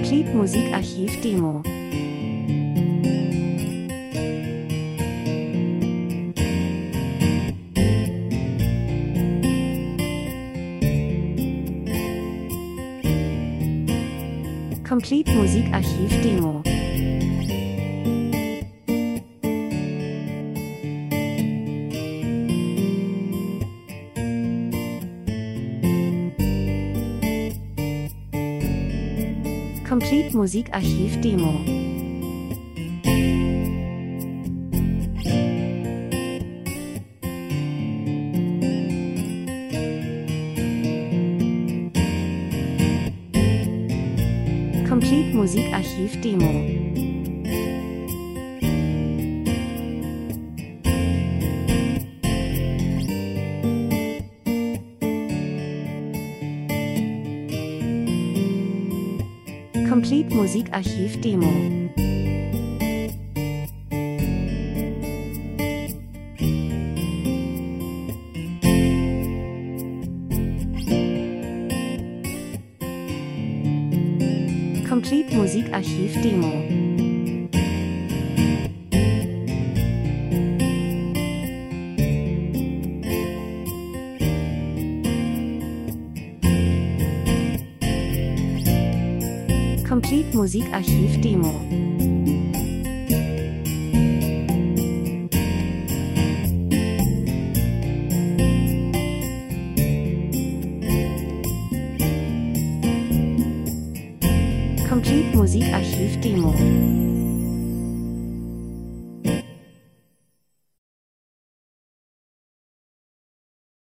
Complete Musikarchiv Demo. Complete Musikarchiv Demo. Complete Musikarchiv Demo. Complete Musikarchiv Demo. Complete Musikarchiv Demo. Complete Musikarchiv Demo. Complete Musikarchiv Demo. Complete Musikarchiv Demo.